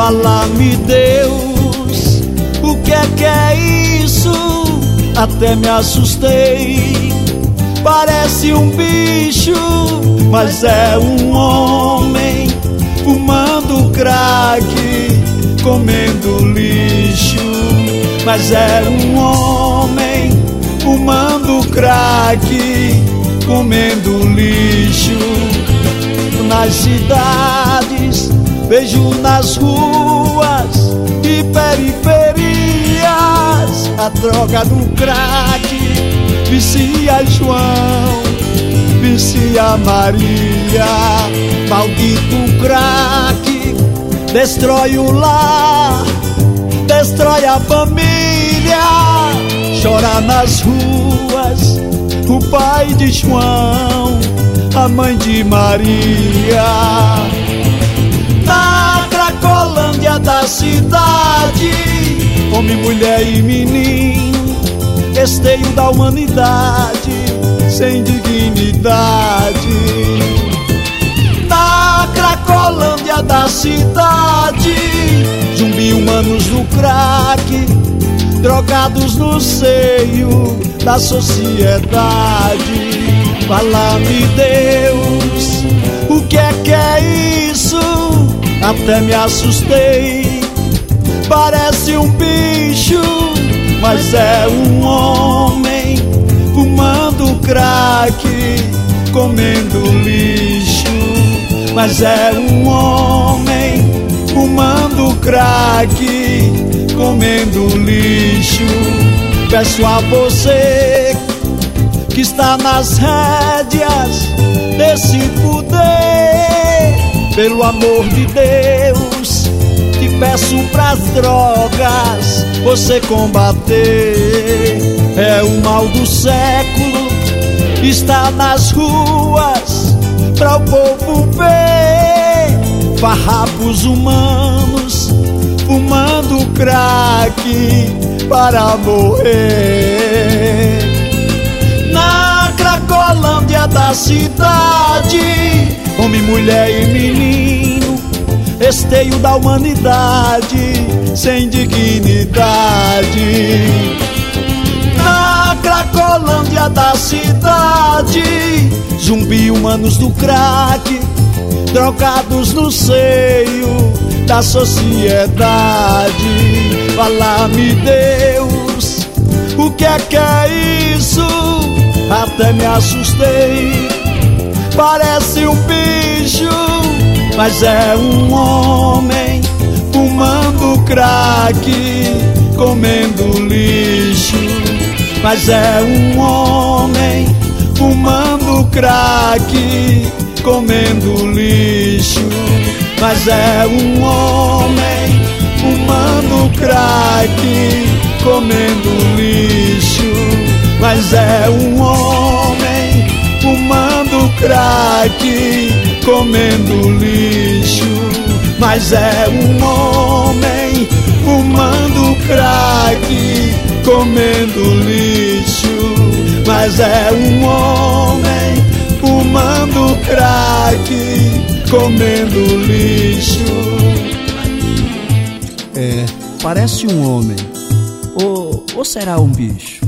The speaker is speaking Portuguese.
Fala-me, Deus, o que é isso? Até me assustei. Parece um bicho, mas é um homem fumando crack, comendo lixo. Mas é um homem fumando crack, comendo lixo. Nas cidades, vejo nas ruas e periferias a droga do crack vicia João, vicia Maria. Maldito crack destrói o lar, destrói a família. Chora nas ruas o pai de João, a mãe de Maria. Na Cracolândia da cidade, homem, mulher e menino, esteio da humanidade, sem dignidade. Na Cracolândia da cidade, zumbi humanos no crack, drogados no seio da sociedade. Fala-me, Deus, o que é isso? Até me assustei. Parece um bicho, mas é um homem fumando crack, comendo lixo. Mas é um homem fumando crack, comendo lixo. Peço a você que está nas rédeas desse poder, pelo amor de Deus, te peço pras drogas você combater. É o mal do século, está nas ruas pra o povo ver. Farrapos humanos fumando crack para morrer. Na Cracolândia da cidade, homem, mulher e menino, esteio da humanidade, sem dignidade. Na Cracolândia da cidade, zumbi humanos do crack, drogados no seio da sociedade. Fala-me, Deus, o que é isso? Até me assustei. Parece um bicho, mas é um homem fumando crack, comendo lixo. Mas é um homem fumando crack, comendo lixo. Mas é um homem fumando crack, comendo lixo. Mas é um homem fumando crack, comendo lixo. Mas é um homem fumando crack, comendo lixo. Mas é um homem fumando crack, comendo lixo. Parece um homem, ou será um bicho?